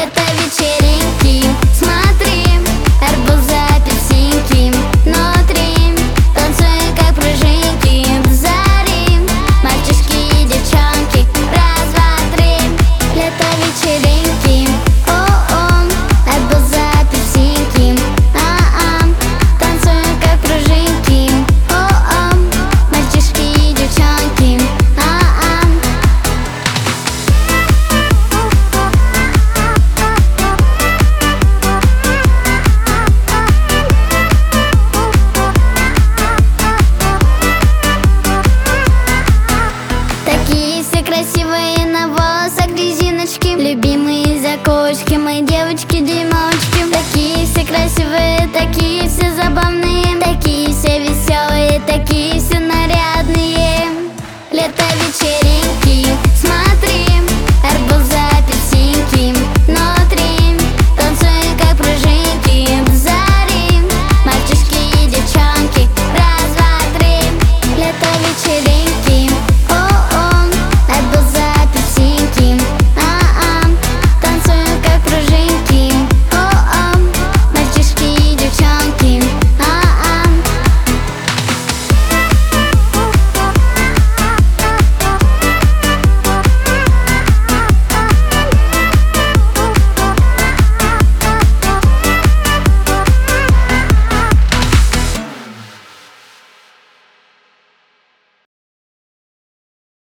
Лето вечеринки, смотри, арбузы, апельсинки внутри, танцуем как пружинки до зари. Мальчишки и девчонки, раз, два, три. Лето вечеринки, о-о, арбузы, апельсинки, танцуем как пружинки, о-о, мальчишки и девчонки, Такие все красивые на волосах резиночки, любимые заколочки, мои девочки-дюймовочки. Такие все красивые, такие все забавные, такие все веселые, такие все нарядные. Лето вечеринки,